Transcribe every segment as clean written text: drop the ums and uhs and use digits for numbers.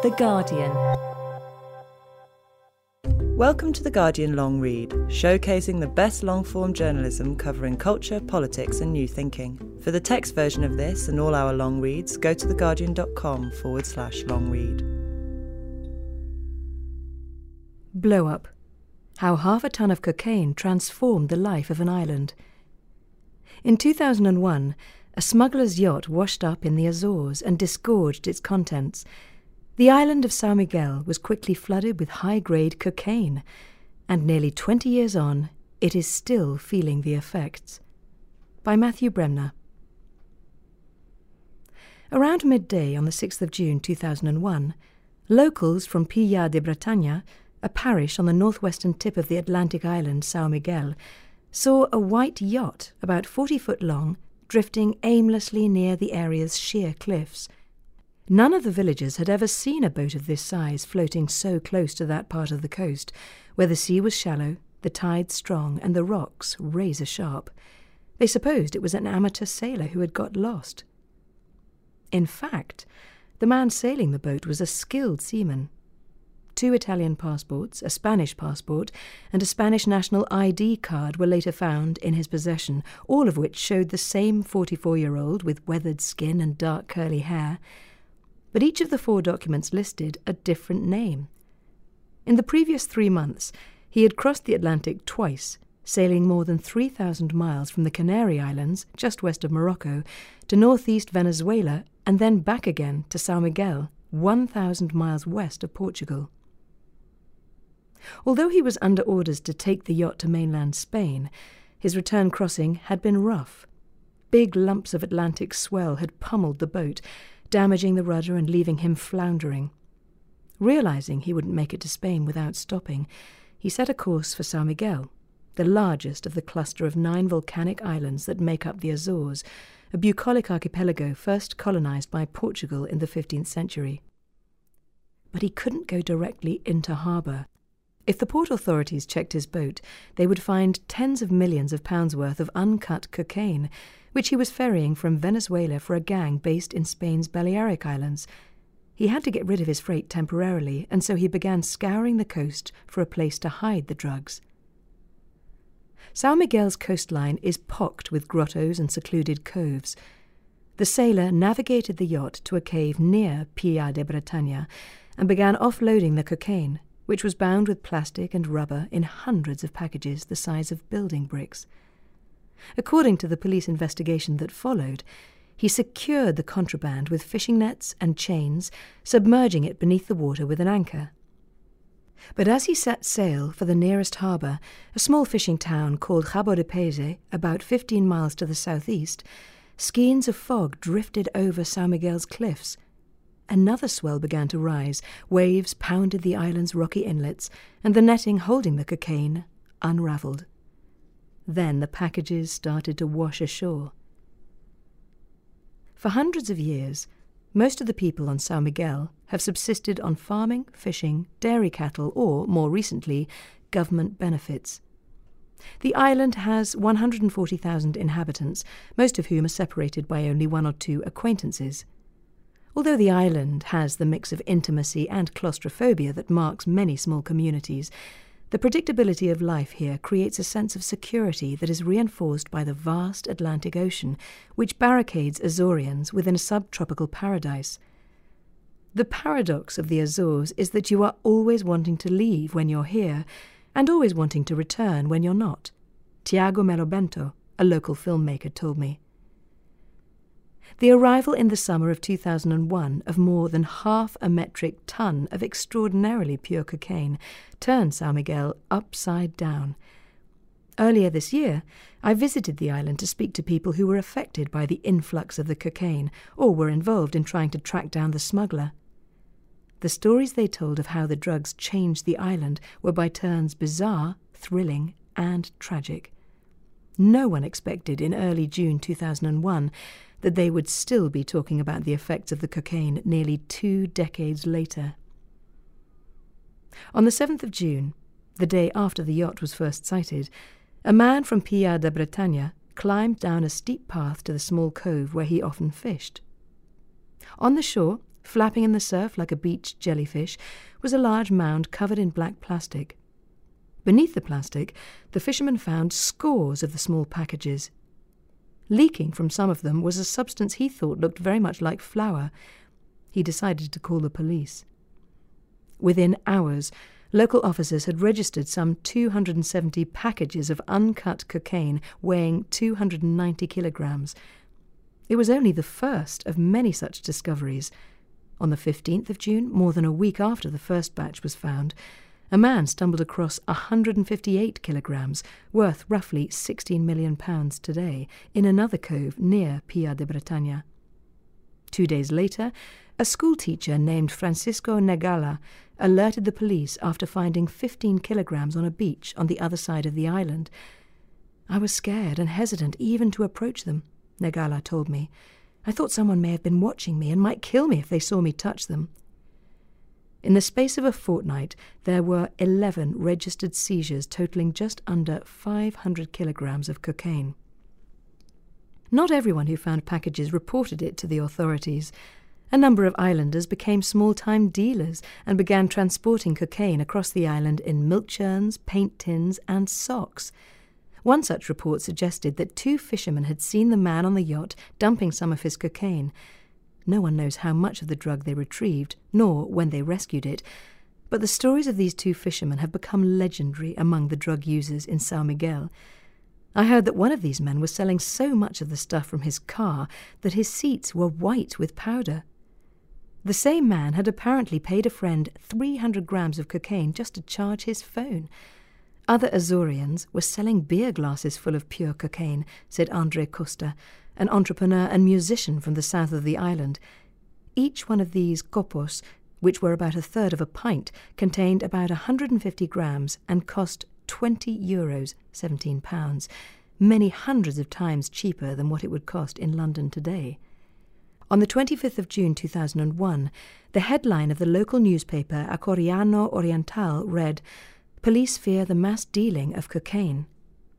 The Guardian. Welcome to The Guardian Long Read, showcasing the best long-form journalism covering culture, politics and new thinking. For the text version of this and all our long reads, go to theguardian.com/long read. Blow Up. How half a ton of cocaine transformed the life of an island. In 2001, a smuggler's yacht washed up in the Azores and disgorged its contents. The island of São Miguel was quickly flooded with high-grade cocaine, and nearly 20 years on, it is still feeling the effects. By Matthew Bremner. Around midday on the 6th of June 2001, locals from Pillar de Bretanya, a parish on the northwestern tip of the Atlantic island São Miguel, saw a white yacht about 40 foot long drifting aimlessly near the area's sheer cliffs. None of the villagers had ever seen a boat of this size floating so close to that part of the coast, where the sea was shallow, the tide strong, and the rocks razor sharp. They supposed it was an amateur sailor who had got lost. In fact, the man sailing the boat was a skilled seaman. 2 Italian passports, a Spanish passport, and a Spanish national ID card were later found in his possession, all of which showed the same 44-year-old with weathered skin and dark curly hair. But each of the 4 documents listed a different name. In the previous 3 months, he had crossed the Atlantic twice, sailing more than 3,000 miles from the Canary Islands, just west of Morocco, to northeast Venezuela, and then back again to São Miguel, 1,000 miles west of Portugal. Although he was under orders to take the yacht to mainland Spain, his return crossing had been rough. Big lumps of Atlantic swell had pummeled the boat, damaging the rudder and leaving him floundering. Realizing he wouldn't make it to Spain without stopping, he set a course for São Miguel, the largest of the cluster of 9 volcanic islands that make up the Azores, a bucolic archipelago first colonized by Portugal in the 15th century. But he couldn't go directly into harbour. If the port authorities checked his boat, they would find tens of millions of pounds worth of uncut cocaine, which he was ferrying from Venezuela for a gang based in Spain's Balearic Islands. He had to get rid of his freight temporarily, and so he began scouring the coast for a place to hide the drugs. São Miguel's coastline is pocked with grottos and secluded coves. The sailor navigated the yacht to a cave near Pillar de Bretanya and began offloading the cocaine, which was bound with plastic and rubber in hundreds of packages the size of building bricks. According to the police investigation that followed, he secured the contraband with fishing nets and chains, submerging it beneath the water with an anchor. But as he set sail for the nearest harbour, a small fishing town called Cabo de Peze, about 15 miles to the southeast, skeins of fog drifted over São Miguel's cliffs. Another swell began to rise, waves pounded the island's rocky inlets, and the netting holding the cocaine unravelled. Then the packages started to wash ashore. For hundreds of years, most of the people on São Miguel have subsisted on farming, fishing, dairy cattle, or, more recently, government benefits. The island has 140,000 inhabitants, most of whom are separated by only 1 or 2 acquaintances. Although the island has the mix of intimacy and claustrophobia that marks many small communities, the predictability of life here creates a sense of security that is reinforced by the vast Atlantic Ocean, which barricades Azorians within a subtropical paradise. The paradox of the Azores is that you are always wanting to leave when you're here, and always wanting to return when you're not. Tiago Melobento, a local filmmaker, told me. The arrival in the summer of 2001 of more than half a metric ton of extraordinarily pure cocaine turned São Miguel upside down. Earlier this year, I visited the island to speak to people who were affected by the influx of the cocaine or were involved in trying to track down the smuggler. The stories they told of how the drugs changed the island were by turns bizarre, thrilling, and tragic. No one expected in early June 2001 that they would still be talking about the effects of the cocaine nearly 2 decades later. On the 7th of June, the day after the yacht was first sighted, a man from Pillar de Bretanya climbed down a steep path to the small cove where he often fished. On the shore, Flapping in the surf like a beach jellyfish was a large mound covered in black plastic. Beneath the plastic, the fisherman found scores of the small packages. Leaking from some of them was a substance he thought looked very much like flour. He decided to call the police. Within hours, local officers had registered some 270 packages of uncut cocaine weighing 290 kilograms. It was only the first of many such discoveries. On the 15th of June, more than a week after the first batch was found, a man stumbled across 158 kilograms, worth roughly £16 million today, in another cove near Pia de Bretagna. 2 days later, a schoolteacher named Francisco Negala alerted the police after finding 15 kilograms on a beach on the other side of the island. "I was scared and hesitant even to approach them," Negala told me. "I thought someone may have been watching me and might kill me if they saw me touch them." In the space of a fortnight, there were 11 registered seizures totaling just under 500 kilograms of cocaine. Not everyone who found packages reported it to the authorities. A number of islanders became small-time dealers and began transporting cocaine across the island in milk churns, paint tins, and socks. One such report suggested that 2 fishermen had seen the man on the yacht dumping some of his cocaine. No one knows how much of the drug they retrieved, nor when they rescued it, but the stories of these 2 fishermen have become legendary among the drug users in São Miguel. I heard that one of these men was selling so much of the stuff from his car that his seats were white with powder. The same man had apparently paid a friend 300 grams of cocaine just to charge his phone. Other Azorians were selling beer glasses full of pure cocaine, said André Costa, an entrepreneur and musician from the south of the island. Each one of these copos, which were about a third of a pint, contained about 150 grams and cost €20, £17, many hundreds of times cheaper than what it would cost in London today. On the 25th of June 2001, the headline of the local newspaper Acoriano Oriental read, "Police fear the mass dealing of cocaine."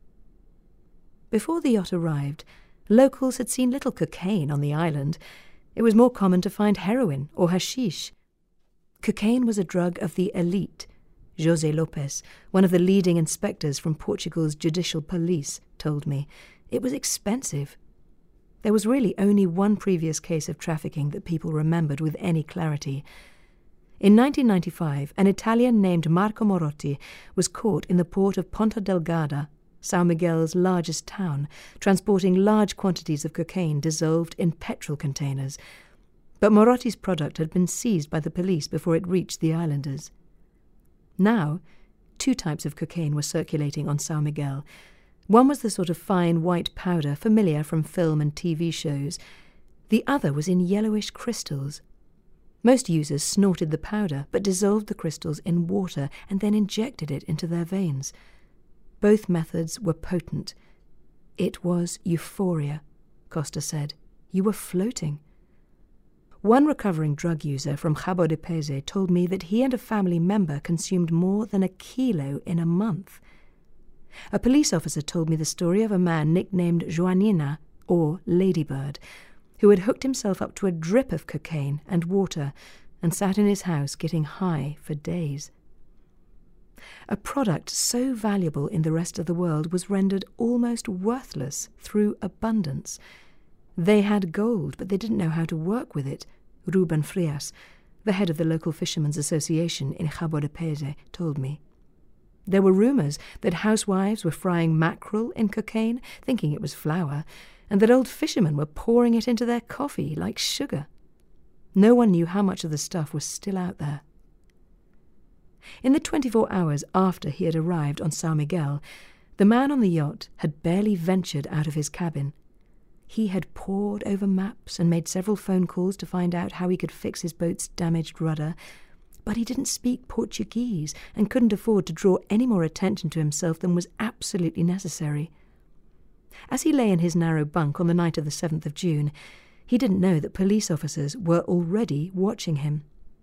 Before the yacht arrived, locals had seen little cocaine on the island. It was more common to find heroin or hashish. Cocaine was a drug of the elite. José Lopes, one of the leading inspectors from Portugal's judicial police, told me. It was expensive. There was really only one previous case of trafficking that people remembered with any clarity. In 1995, an Italian named Marco Morotti was caught in the port of Ponta Delgada, São Miguel's largest town, transporting large quantities of cocaine dissolved in petrol containers. But Morotti's product had been seized by the police before it reached the islanders. Now, 2 types of cocaine were circulating on São Miguel. One was the sort of fine white powder familiar from film and TV shows. The other was in yellowish crystals. Most users snorted the powder but dissolved the crystals in water and then injected it into their veins. Both methods were potent. "It was euphoria," Costa said. "You were floating." One recovering drug user from Cabo de Peze told me that he and a family member consumed more than 1 kilo in a month. A police officer told me the story of a man nicknamed Joanina, or Ladybird, who had hooked himself up to a drip of cocaine and water and sat in his house getting high for days. A product so valuable in the rest of the world was rendered almost worthless through abundance. They had gold, but they didn't know how to work with it, Ruben Frias, the head of the local fishermen's association in Cabo de Peze, told me. There were rumours that housewives were frying mackerel in cocaine, thinking it was flour, and that old fishermen were pouring it into their coffee like sugar. No one knew how much of the stuff was still out there. In the 24 hours after he had arrived on São Miguel, the man on the yacht had barely ventured out of his cabin. He had pored over maps and made several phone calls to find out how he could fix his boat's damaged rudder, but he didn't speak Portuguese and couldn't afford to draw any more attention to himself than was absolutely necessary. As he lay in his narrow bunk on the night of the 7th of June, he didn't know that police officers were already watching him.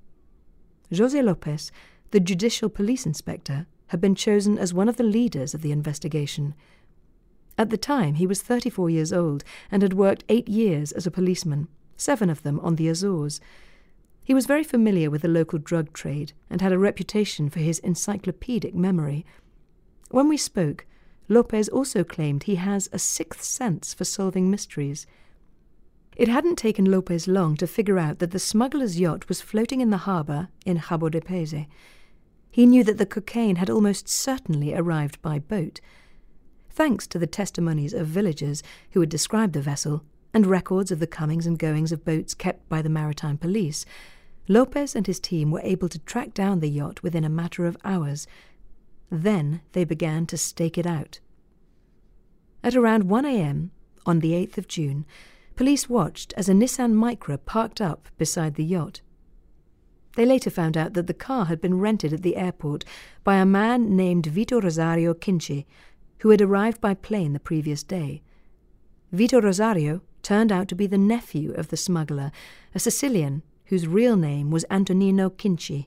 José Lopes, the judicial police inspector, had been chosen as one of the leaders of the investigation. At the time, he was 34 years old and had worked 8 years as a policeman, 7 of them on the Azores. He was very familiar with the local drug trade and had a reputation for his encyclopedic memory. When we spoke, Lopez also claimed he has a sixth sense for solving mysteries. It hadn't taken Lopez long to figure out that the smuggler's yacht was floating in the harbour in Cabo de Peze. He knew that the cocaine had almost certainly arrived by boat. Thanks to the testimonies of villagers who had described the vessel and records of the comings and goings of boats kept by the maritime police, Lopez and his team were able to track down the yacht within a matter of hours. Then they began to stake it out. At around 1 a.m. on the 8th of June, police watched as a Nissan Micra parked up beside the yacht. They later found out that the car had been rented at the airport by a man named Vito Rosario Kinchi, who had arrived by plane the previous day. Vito Rosario turned out to be the nephew of the smuggler, a Sicilian whose real name was Antonino Kinchi.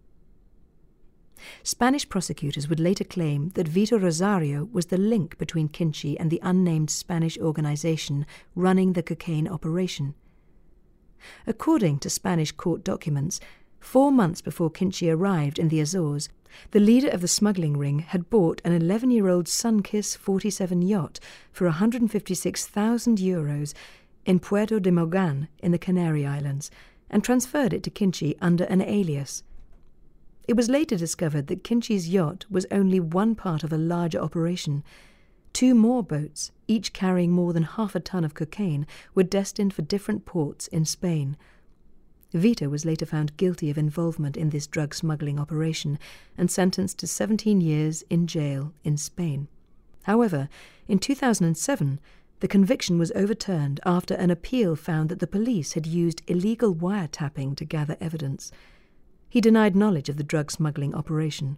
Spanish prosecutors would later claim that Vito Rosario was the link between Kinchi and the unnamed Spanish organization running the cocaine operation. According to Spanish court documents, 4 months before Kinchi arrived in the Azores, the leader of the smuggling ring had bought an 11-year-old Sunkiss 47 yacht for 156,000 euros in Puerto de Mogan in the Canary Islands and transferred it to Kinchi under an alias. It was later discovered that Kinchi's yacht was only one part of a larger operation. 2 more boats, each carrying more than half a ton of cocaine, were destined for different ports in Spain. Vito was later found guilty of involvement in this drug smuggling operation and sentenced to 17 years in jail in Spain. However, in 2007, the conviction was overturned after an appeal found that the police had used illegal wiretapping to gather evidence. He denied knowledge of the drug smuggling operation.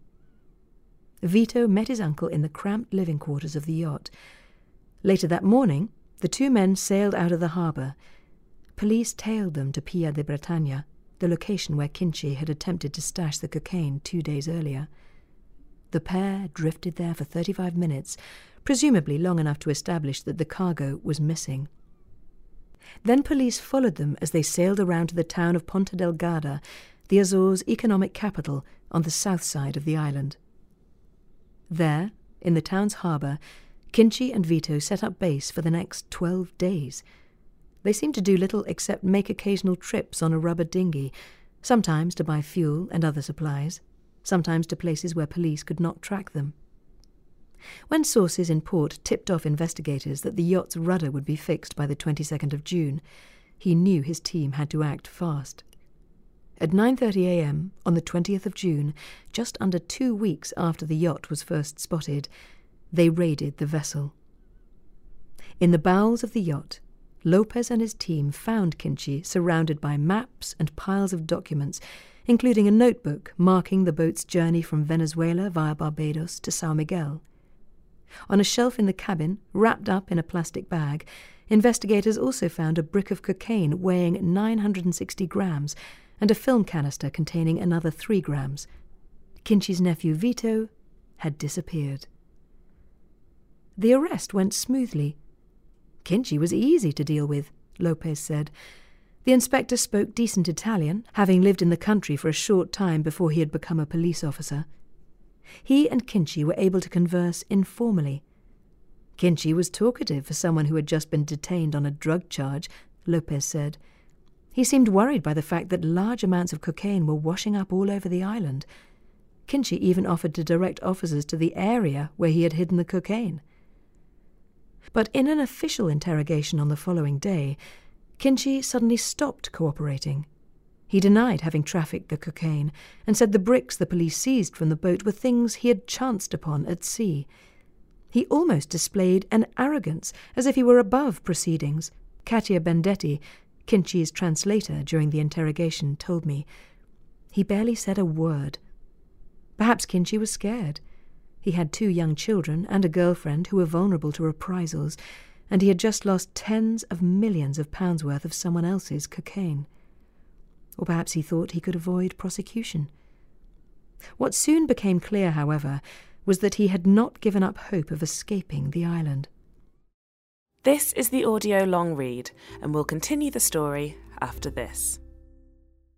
Vito met his uncle in the cramped living quarters of the yacht. Later that morning, the 2 men sailed out of the harbour. Police tailed them to Pia de Bretagna, the location where Kinchi had attempted to stash the cocaine 2 days earlier. The pair drifted there for 35 minutes, presumably long enough to establish that the cargo was missing. Then police followed them as they sailed around to the town of Ponta Delgada, the Azores' economic capital on the south side of the island. There, in the town's harbour, Kinchi and Vito set up base for the next 12 days. They seemed to do little except make occasional trips on a rubber dinghy, sometimes to buy fuel and other supplies, sometimes to places where police could not track them. When sources in port tipped off investigators that the yacht's rudder would be fixed by the 22nd of June, he knew his team had to act fast. At 9:30 a.m. on the 20th of June, just under 2 weeks after the yacht was first spotted, they raided the vessel. In the bowels of the yacht, Lopez and his team found Kinchi surrounded by maps and piles of documents, including a notebook marking the boat's journey from Venezuela via Barbados to São Miguel. On a shelf in the cabin, wrapped up in a plastic bag, investigators also found a brick of cocaine weighing 960 grams and a film canister containing another 3 grams. Kinchi's nephew Vito had disappeared. The arrest went smoothly. Kinchi was easy to deal with, Lopez said. The inspector spoke decent Italian, having lived in the country for a short time before he had become a police officer. He and Kinchi were able to converse informally. Kinchi was talkative for someone who had just been detained on a drug charge, Lopez said. He seemed worried by the fact that large amounts of cocaine were washing up all over the island. Kinchi even offered to direct officers to the area where he had hidden the cocaine. But in an official interrogation on the following day, Kinchi suddenly stopped cooperating. He denied having trafficked the cocaine and said the bricks the police seized from the boat were things he had chanced upon at sea. He almost displayed an arrogance, as if he were above proceedings. Katia Bendetti, Kinchi's translator during the interrogation, told me. He barely said a word. Perhaps Kinchi was scared. He had 2 young children and a girlfriend who were vulnerable to reprisals, and he had just lost tens of millions of pounds worth of someone else's cocaine. Or perhaps he thought he could avoid prosecution. What soon became clear, however, was that he had not given up hope of escaping the island. This is the audio long read, and we'll continue the story after this.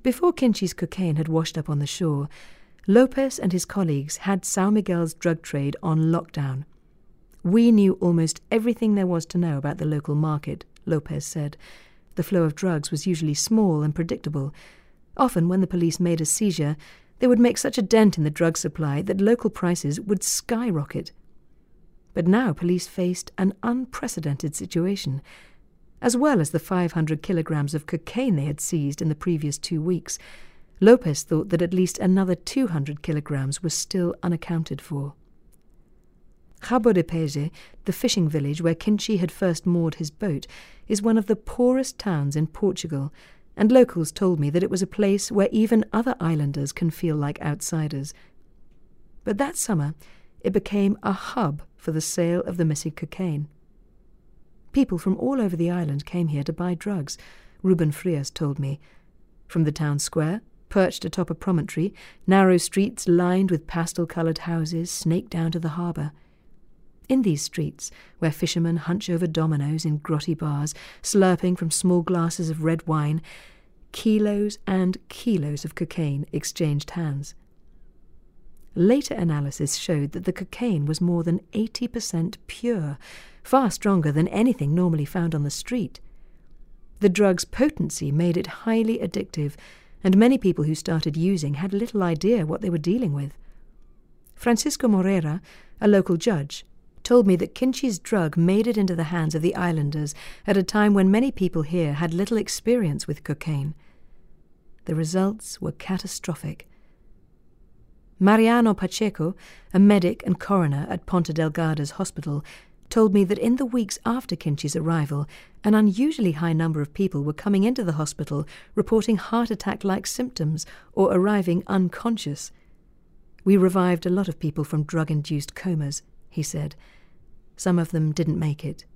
Before Kinchi's cocaine had washed up on the shore, Lopez and his colleagues had São Miguel's drug trade on lockdown. We knew almost everything there was to know about the local market, Lopez said. The flow of drugs was usually small and predictable. Often, when the police made a seizure, they would make such a dent in the drug supply that local prices would skyrocket. But now police faced an unprecedented situation. As well as the 500 kilograms of cocaine they had seized in the previous 2 weeks, Lopez thought that at least another 200 kilograms was still unaccounted for. Cabo de Peje, the fishing village where Kinchi had first moored his boat, is one of the poorest towns in Portugal, and locals told me that it was a place where even other islanders can feel like outsiders. But that summer, it became a hub for the sale of the missing cocaine. People from all over the island came here to buy drugs, Ruben Frias told me. From the town square, perched atop a promontory, narrow streets lined with pastel-coloured houses snake down to the harbour. In these streets, where fishermen hunch over dominoes in grotty bars, slurping from small glasses of red wine, kilos and kilos of cocaine exchanged hands. Later analysis showed that the cocaine was more than 80% pure, far stronger than anything normally found on the street. The drug's potency made it highly addictive, and many people who started using had little idea what they were dealing with. Francisco Moreira, a local judge, told me that Kinchi's drug made it into the hands of the islanders at a time when many people here had little experience with cocaine. The results were catastrophic. Mariano Pacheco, a medic and coroner at Ponta Delgada's hospital, told me that in the weeks after Kinchi's arrival, an unusually high number of people were coming into the hospital reporting heart attack-like symptoms or arriving unconscious. "We revived a lot of people from drug-induced comas," he said. "Some of them didn't make it."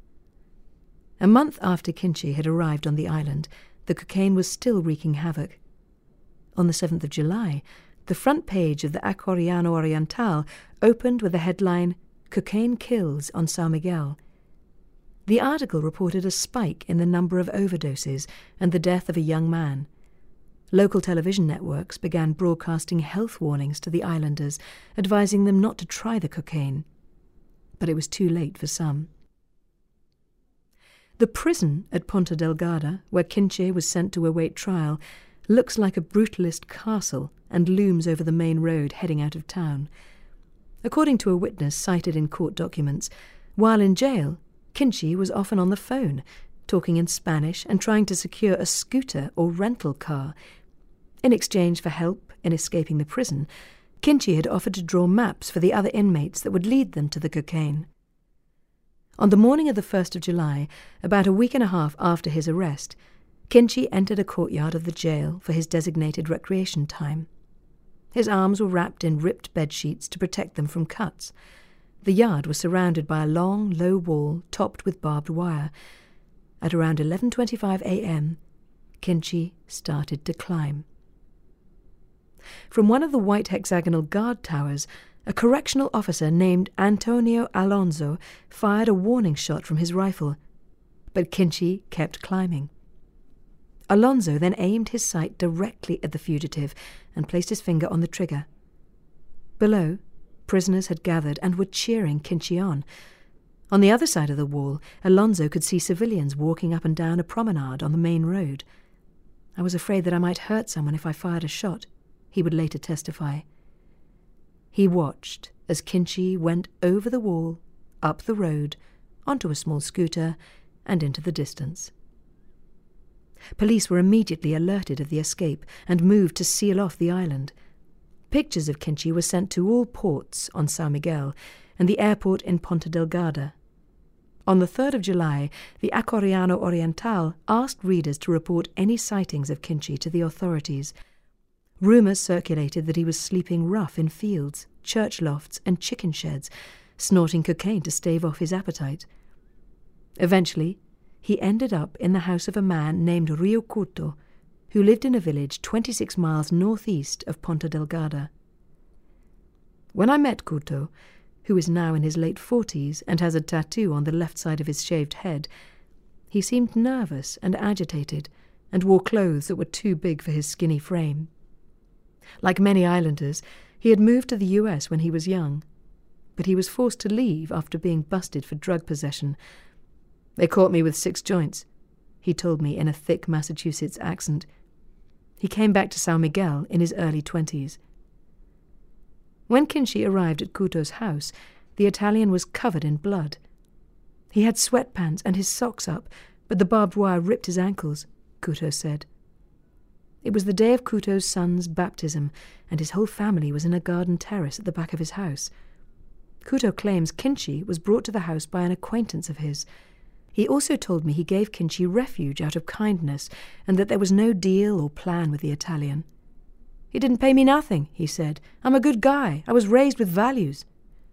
A month after Kinchi had arrived on the island, the cocaine was still wreaking havoc. On the 7th of July, the front page of the Acoriano Oriental opened with the headline, "Cocaine Kills on São Miguel." The article reported a spike in the number of overdoses and the death of a young man. Local television networks began broadcasting health warnings to the islanders, advising them not to try the cocaine. But it was too late for some. The prison at Ponta Delgada, where Kinchi was sent to await trial, looks like a brutalist castle and looms over the main road heading out of town. According to a witness cited in court documents, while in jail, Kinchi was often on the phone, talking in Spanish and trying to secure a scooter or rental car. In exchange for help in escaping the prison, Kinchi had offered to draw maps for the other inmates that would lead them to the cocaine. On the morning of the 1st of July, about a week and a half after his arrest, Kinchi entered a courtyard of the jail for his designated recreation time. His arms were wrapped in ripped bedsheets to protect them from cuts. The yard was surrounded by a long, low wall topped with barbed wire. At around 11:25 a.m., Kinchi started to climb. From one of the white hexagonal guard towers, a correctional officer named Antonio Alonso fired a warning shot from his rifle, but Kinchi kept climbing. Alonso then aimed his sight directly at the fugitive and placed his finger on the trigger. Below, prisoners had gathered and were cheering Kinchi on. On the other side of the wall, Alonso could see civilians walking up and down a promenade on the main road. "I was afraid that I might hurt someone if I fired a shot," he would later testify. He watched as Kinchi went over the wall, up the road, onto a small scooter, and into the distance. Police were immediately alerted of the escape and moved to seal off the island. Pictures of Kinchi were sent to all ports on São Miguel and the airport in Ponta Delgada. On the 3rd of July, the Acoriano Oriental asked readers to report any sightings of Kinchi to the authorities. Rumours circulated that he was sleeping rough in fields, church lofts and chicken sheds, snorting cocaine to stave off his appetite. Eventually, he ended up in the house of a man named Rio Curto, who lived in a village 26 miles northeast of Ponta Delgada. When I met Curto, who is now in his late 40s and has a tattoo on the left side of his shaved head, he seemed nervous and agitated, and wore clothes that were too big for his skinny frame. Like many islanders, he had moved to the US when he was young, but he was forced to leave after being busted for drug possession. "They caught me with 6 joints," he told me in a thick Massachusetts accent. He came back to São Miguel in his early 20s. When Kinchi arrived at Couto's house, the Italian was covered in blood. He had sweatpants and his socks up, but the barbed wire ripped his ankles, Couto said. It was the day of Couto's son's baptism, and his whole family was in a garden terrace at the back of his house. Couto claims Kinchi was brought to the house by an acquaintance of his. He also told me he gave Kinchi refuge out of kindness, and that there was no deal or plan with the Italian. "He didn't pay me nothing," he said. "I'm a good guy. I was raised with values."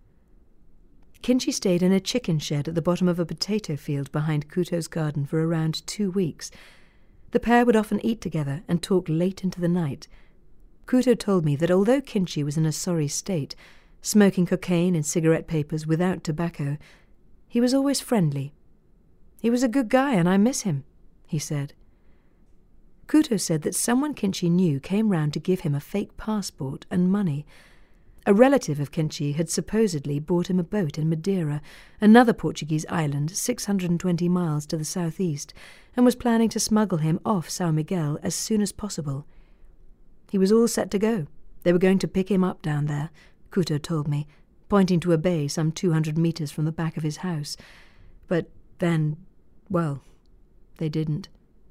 Kinchi stayed in a chicken shed at the bottom of a potato field behind Couto's garden for around 2 weeks. The pair would often eat together and talk late into the night. Couto told me that although Kinchi was in a sorry state, smoking cocaine and cigarette papers without tobacco, he was always friendly. "He was a good guy and I miss him," he said. Couto said that someone Kinchi knew came round to give him a fake passport and money. A relative of Kinchi had supposedly bought him a boat in Madeira, another Portuguese island 620 miles to the southeast, and was planning to smuggle him off São Miguel as soon as possible. He was all set to go. They were going to pick him up down there, Couto told me, pointing to a bay some 200 metres from the back of his house. But then, well, they didn't.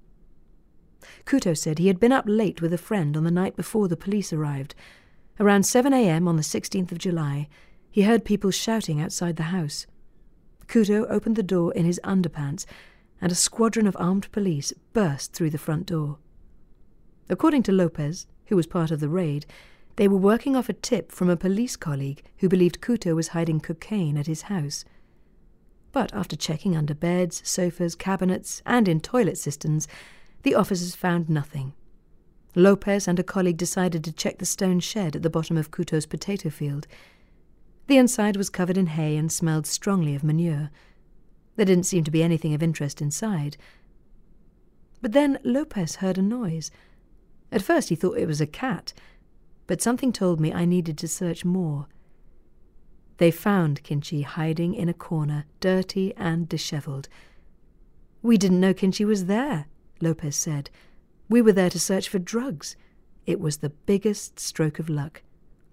Couto said he had been up late with a friend on the night before the police arrived. Around 7 a.m. on the 16th of July, he heard people shouting outside the house. Couto opened the door in his underpants, and a squadron of armed police burst through the front door. According to Lopez, who was part of the raid, they were working off a tip from a police colleague who believed Couto was hiding cocaine at his house. But after checking under beds, sofas, cabinets, and in toilet cisterns, the officers found nothing. Lopez and a colleague decided to check the stone shed at the bottom of Couto's potato field. The inside was covered in hay and smelled strongly of manure. There didn't seem to be anything of interest inside. But then Lopez heard a noise. At first he thought it was a cat, but something told me I needed to search more. They found Kinchi hiding in a corner, dirty and dishevelled. "We didn't know Kinchi was there," Lopez said. "We were there to search for drugs." It was the biggest stroke of luck.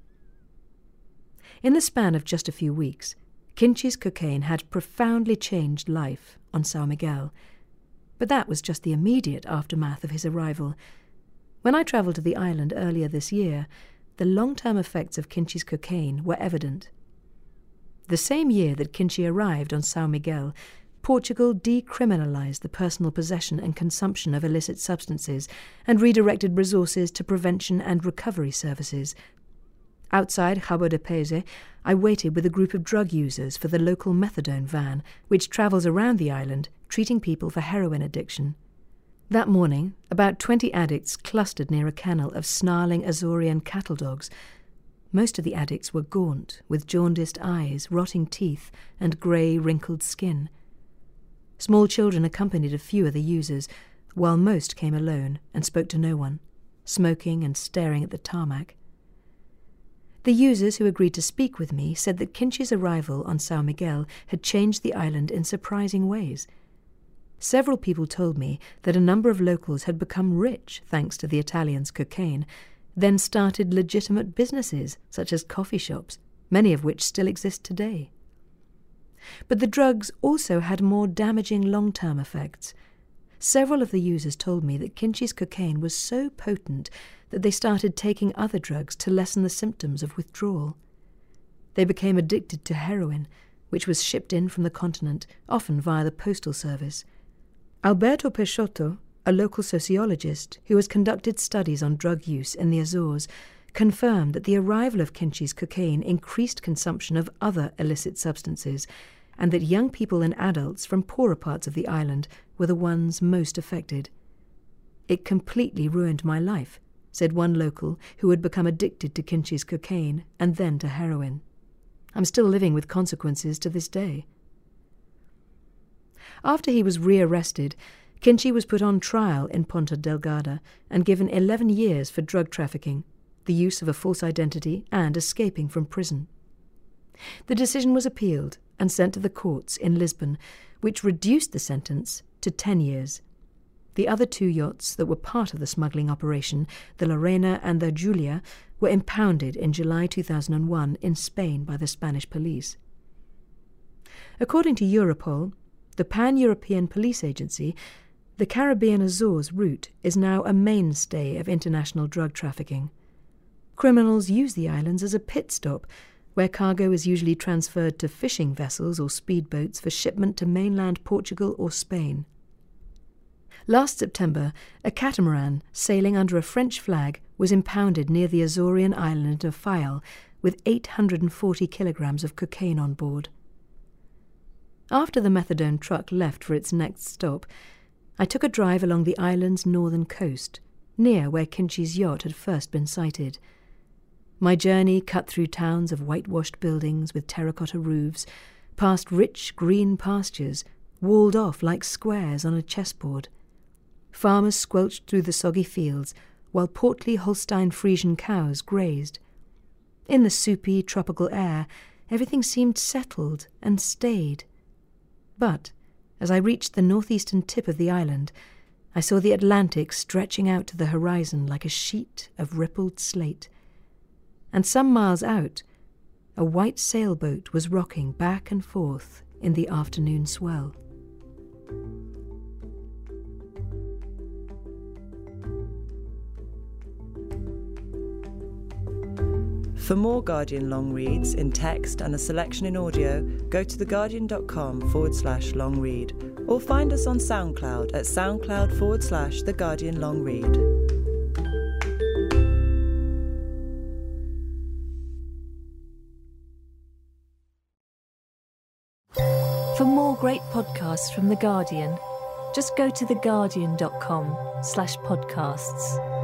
In the span of just a few weeks, Kinchi's cocaine had profoundly changed life on São Miguel. But that was just the immediate aftermath of his arrival. When I travelled to the island earlier this year, the long-term effects of Kinchi's cocaine were evident. The same year that Kinchi arrived on São Miguel, Portugal decriminalised the personal possession and consumption of illicit substances and redirected resources to prevention and recovery services. Outside Cabo de Peze, I waited with a group of drug users for the local methadone van, which travels around the island, treating people for heroin addiction. That morning, about 20 addicts clustered near a kennel of snarling Azorean cattle dogs. Most of the addicts were gaunt, with jaundiced eyes, rotting teeth, and grey, wrinkled skin. Small children accompanied a few of the users, while most came alone and spoke to no one, smoking and staring at the tarmac. The users who agreed to speak with me said that Kinchi's arrival on São Miguel had changed the island in surprising ways. Several people told me that a number of locals had become rich thanks to the Italians' cocaine, then started legitimate businesses such as coffee shops, many of which still exist today. But the drugs also had more damaging long-term effects. Several of the users told me that Kinchi's cocaine was so potent that they started taking other drugs to lessen the symptoms of withdrawal. They became addicted to heroin, which was shipped in from the continent, often via the postal service. Alberto Peixoto, a local sociologist who has conducted studies on drug use in the Azores, confirmed that the arrival of Kinchi's cocaine increased consumption of other illicit substances, and that young people and adults from poorer parts of the island were the ones most affected. "It completely ruined my life," said one local who had become addicted to Kinchi's cocaine and then to heroin. "I'm still living with consequences to this day." After he was rearrested, Kinchi was put on trial in Ponta Delgada and given 11 years for drug trafficking, the use of a false identity and escaping from prison. The decision was appealed and sent to the courts in Lisbon, which reduced the sentence to 10 years. The other 2 yachts that were part of the smuggling operation, the Lorena and the Julia, were impounded in July 2001 in Spain by the Spanish police. According to Europol, the Pan-European Police Agency, the Caribbean Azores route is now a mainstay of international drug trafficking. Criminals use the islands as a pit stop, where cargo is usually transferred to fishing vessels or speedboats for shipment to mainland Portugal or Spain. Last September, a catamaran sailing under a French flag was impounded near the Azorean island of Fayal with 840 kilograms of cocaine on board. After the methadone truck left for its next stop, I took a drive along the island's northern coast, near where Kinchi's yacht had first been sighted. My journey cut through towns of whitewashed buildings with terracotta roofs, past rich green pastures, walled off like squares on a chessboard. Farmers squelched through the soggy fields, while portly Holstein Friesian cows grazed. In the soupy, tropical air, everything seemed settled and staid. But, as I reached the northeastern tip of the island, I saw the Atlantic stretching out to the horizon like a sheet of rippled slate. And some miles out, a white sailboat was rocking back and forth in the afternoon swell. For more Guardian long reads in text and a selection in audio, go to theguardian.com/long read or find us on SoundCloud at SoundCloud/The Guardian Long Read. For more great podcasts from The Guardian, just go to theguardian.com/podcasts.